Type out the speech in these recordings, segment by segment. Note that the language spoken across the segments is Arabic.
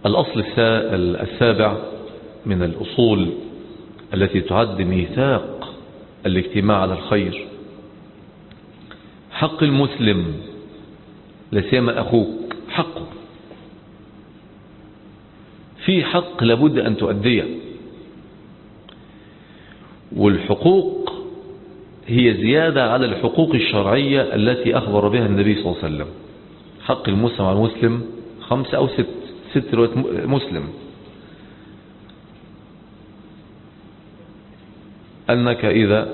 الأصل السابع من الأصول التي تعد ميثاق الاجتماع على الخير حق المسلم، لسيما أخوك حقه، في حق لابد أن تؤديه. والحقوق هي زيادة على الحقوق الشرعية التي أخبر بها النبي صلى الله عليه وسلم. حق المسلم على المسلم 5 أو 6 رواية مسلم. أنك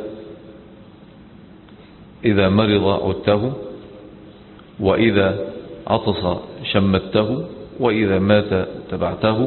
إذا مرض عدته، وإذا عطس شمته، وإذا مات تبعته،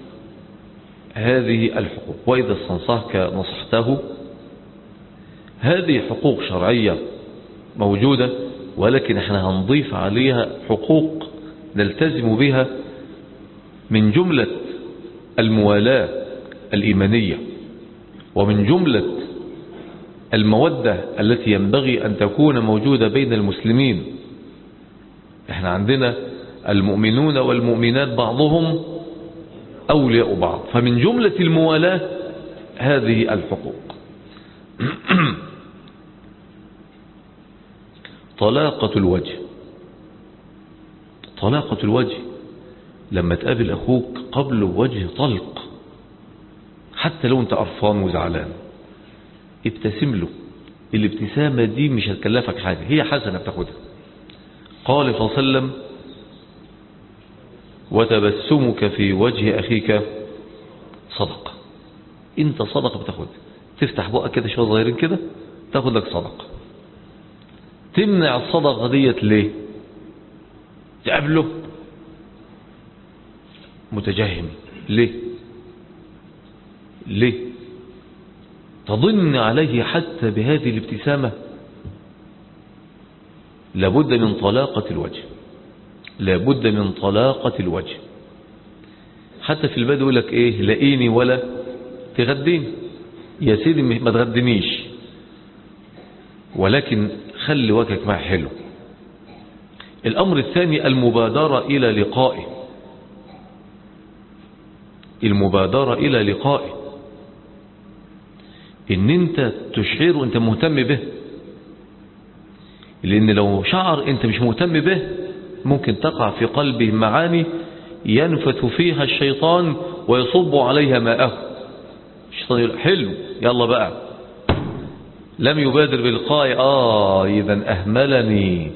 هذه الحقوق. وإذا استنصحك نصحته. هذه حقوق شرعية موجودة، ولكن احنا هنضيف عليها حقوق نلتزم بها من جملة الموالاة الإيمانية، ومن جملة المودة التي ينبغي أن تكون موجودة بين المسلمين. احنا عندنا المؤمنون والمؤمنات بعضهم أولياء بعض، فمن جملة الموالاة هذه الحقوق. طلاقة الوجه. طلاقة الوجه لما تقابل أخوك قبل وجه طلق، حتى لو أنت قرفان وزعلان، ابتسم له. الابتسامة دي مش هتكلفك حاجة، هي حسنة بتاخدها. قال صلى الله عليه وسلم: وتبسمك في وجه أخيك صدقة. انت صدقة بتاخدها. تفتح بقى كده شوية صغيرين كده تاخد لك صدقة. تمنع الصدقة ديت ليه؟ تقابله متجهم، ليه تظن عليه حتى بهذه الابتسامة؟ لابد من طلاقة الوجه، لابد من طلاقة الوجه. حتى في البدو يقول لك ايه؟ لاقيني ولا تغديني. يا سيدي ما تغدنيش، ولكن خلي وجهك معي حلو. الأمر الثاني المبادرة إلى لقائه. المبادرة إلى لقائه، إن أنت تشعر أنت مهتم به. لأن لو شعر أنت مش مهتم به ممكن تقع في قلبه معاني ينفث فيها الشيطان ويصب عليها ماءه. الشيطان يقول حلو يلا بقى، لم يبادر بلقائي، إذا أهملني،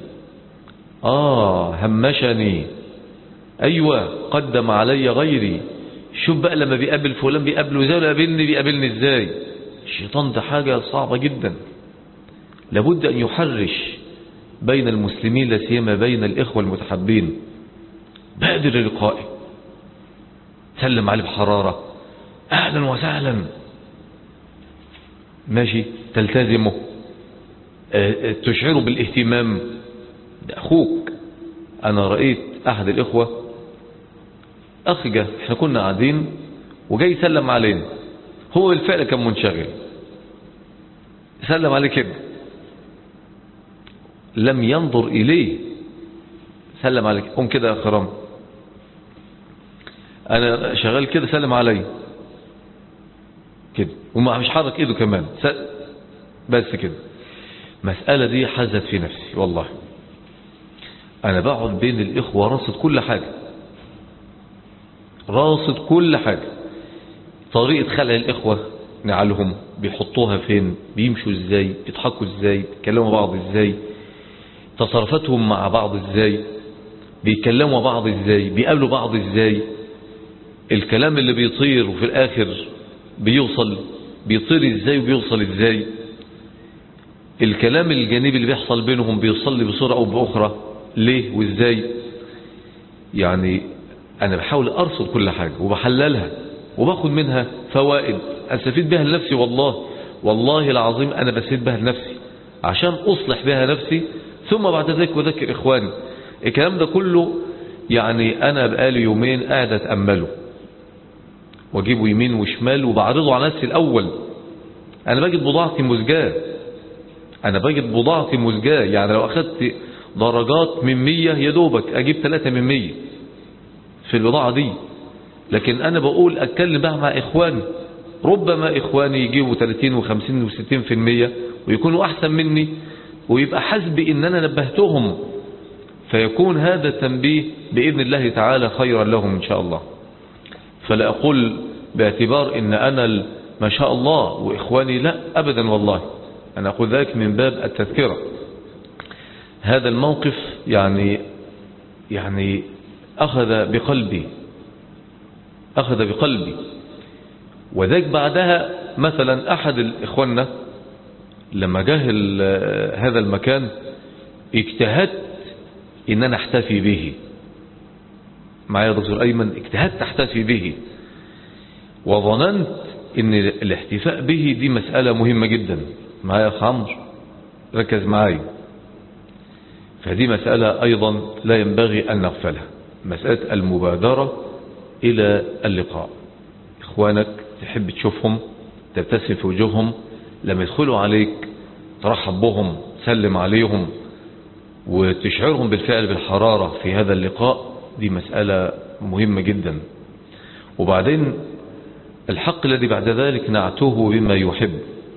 همشني، أيوة قدم علي غيري. شوف بقى لما بيقابل فلان بيقابله ازاي، ولا بيقابلني ازاي. الشيطان ده حاجة صعبة جدا. لابد أن يحرش بين المسلمين، لا سيما بين الإخوة المتحبين. بادر للقائه، سلم عليه بحرارة، أهلا وسهلا، ماشي، تلتزمه، تشعره بالاهتمام. ده أخوك. أنا رأيت أحد الإخوة، أخ جه، احنا كنا قاعدين وجاي يسلم علينا، هو بالفعل كان منشغل، سلم عليه كده، لم ينظر إليه، سلم عليك، قم كده يا أخرام، أنا شغال كده، سلم علي كده، وما مش حرك إيده كمان، بس كده. مسألة دي حزت في نفسي والله. أنا بقعد بين الإخوة راصد كل حاجة، راصد كل حاجة. طريقة خلع الإخوة نعلهم بيحطوها فين، بيمشوا ازاي، بيضحكوا ازاي، بيتكلموا بعض ازاي، تصرفاتهم مع بعض ازاي، بيكلموا بعض ازاي، بيقابلوا بعض ازاي، الكلام اللي بيطير وفي الآخر بيطير ازاي وبيوصل ازاي، الكلام الجانبي اللي بيحصل بينهم بيوصل بصورة أو بأخرى ليه وازاي. يعني أنا بحاول أرصد كل حاجة وبحللها وباخد منها فوائد أستفيد بها لنفسي. والله العظيم أنا بستفيد بها لنفسي عشان أصلح بها نفسي، ثم بعد ذلك أذكر إخواني. الكلام ده كله يعني أنا بقالي يومين قاعد أتأمله واجيبه يمين وشمال وبعرضه على نفسي الأول. أنا بجد بضاعتي مزجاة، يعني لو أخذت درجات من 100 يا دوبك أجيب 3 من 100 في البضاعة دي. لكن أنا بقول أتكلم بقى مع إخواني، ربما إخواني يجيبوا 30 و50 و60% ويكونوا أحسن مني، ويبقى حسبي إن أنا نبهتهم، فيكون هذا التنبيه بإذن الله تعالى خيرا لهم إن شاء الله. فلا أقول باعتبار إن أنا ما شاء الله وإخواني، لا أبدا والله، أنا أقول ذلك من باب التذكرة. هذا الموقف يعني أخذ بقلبي، وذلك بعدها مثلا أحد الإخواننا لما جاه هذا المكان اجتهدت إن أنا احتفي به معايا دكتور أيمن، اجتهدت احتفي به، وظننت إن الاحتفاء به دي مسألة مهمة جدا. معايا يا عمرو، ركز معايا، فدي مسألة أيضا لا ينبغي أن نغفلها، مسألة المبادرة إلى اللقاء. إخوانك تحب تشوفهم، تبتسم في وجوههم، لما يدخلوا عليك ترحب بهم، تسلم عليهم، وتشعرهم بالفعل بالحرارة في هذا اللقاء، دي مسألة مهمة جدا. وبعدين الحق الذي بعد ذلك نعته بما يحب.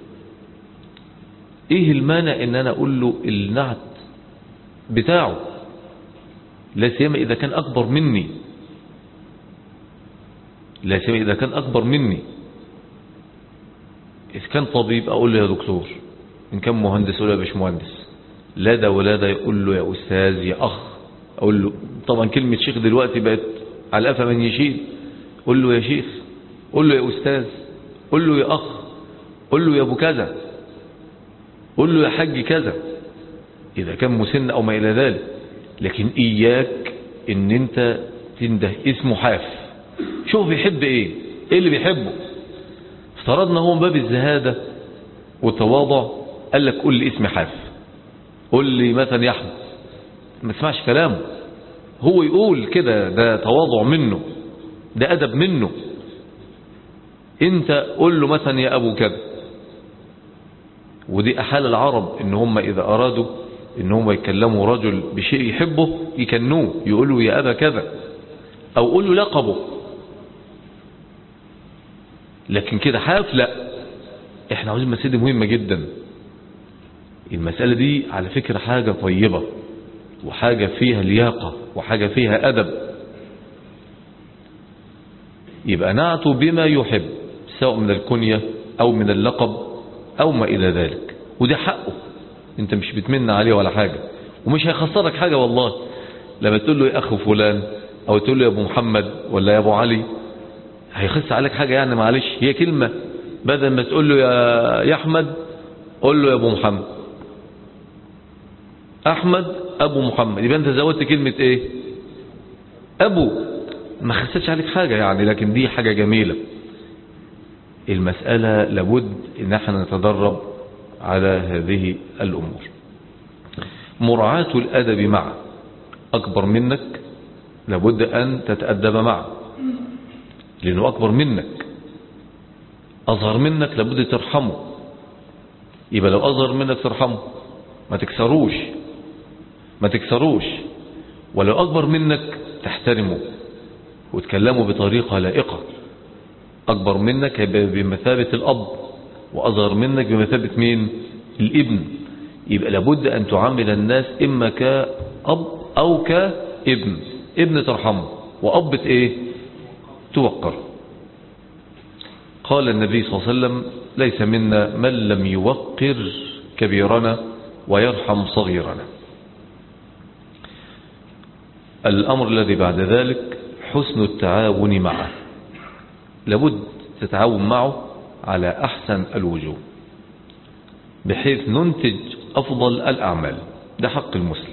ايه المانع ان انا اقول له النعت بتاعه، لا سيما اذا كان اكبر مني، لا سيما اذا كان اكبر مني. اذا كان طبيب اقول له يا دكتور، ان كان مهندس اقول له يا باشمهندس، لا ده ولا ده يقول له يا استاذ يا اخ، اقول له طبعا كلمة شيخ دلوقتي بقت على قفا من يشيل، قول له يا شيخ، قول له يا استاذ، قول له يا اخ، قول له يا ابو كذا، قول له يا حاج كذا، اذا كان مسن او ما الى ذلك. لكن اياك ان انت تنده اسمه حاف. شوف بيحب ايه اللي بيحبه. افترضنا هو من باب الزهادة والتواضع قال لك قول لي اسمي حاف، قول لي مثلا يا احمد، ما تسمعش كلامه، هو يقول كده، ده تواضع منه، ده ادب منه. انت قول له مثلا يا ابو كذا. ودي احال العرب ان هم اذا ارادوا ان هم يكلموا رجل بشيء يحبه يكنوه، يقولوا يا ابا كذا، او قولوا لقبه. لكن كده حاف لا، احنا عاوزين مسألة مهمة جدا. المسألة دي على فكرة حاجة طيبة، وحاجة فيها لياقة، وحاجة فيها أدب. يبقى نعته بما يحب، سواء من الكنية أو من اللقب أو ما إلى ذلك، ودي حقه، انت مش بتمن عليه ولا حاجة، ومش هيخسرك حاجة والله. لما تقول له يا أخو فلان، أو تقول له يا أبو محمد ولا يا أبو علي، هيخس عليك حاجة يعني؟ معلش، هي كلمة، بدل ما تقول له يا أحمد قول له يا أبو محمد. أحمد أبو محمد، يبقى أنت زودت كلمة إيه؟ أبو، ما خسرش عليك حاجة يعني، لكن دي حاجة جميلة. المسألة لابد إن احنا نتدرب على هذه الأمور. مراعاة الأدب معه، أكبر منك لابد أن تتأدب معه لأنه أكبر منك. أصغر منك لابد ترحمه، يبقى لو أصغر منك ترحمه، ما تكسروش. ولو أكبر منك تحترمه وتكلمه بطريقة لائقة. أكبر منك بمثابة الأب، وأصغر منك بمثابة مين؟ الابن. يبقى لابد أن تعامل الناس إما كأب أو كابن. ابن ترحمه، وأب إيه؟ توقر. قال النبي صلى الله عليه وسلم: ليس منا من لم يوقر كبيرنا ويرحم صغيرنا. الأمر الذي بعد ذلك حسن التعاون معه، لابد تتعاون معه على أحسن الوجوه بحيث ننتج أفضل الأعمال. ده حق المسلم.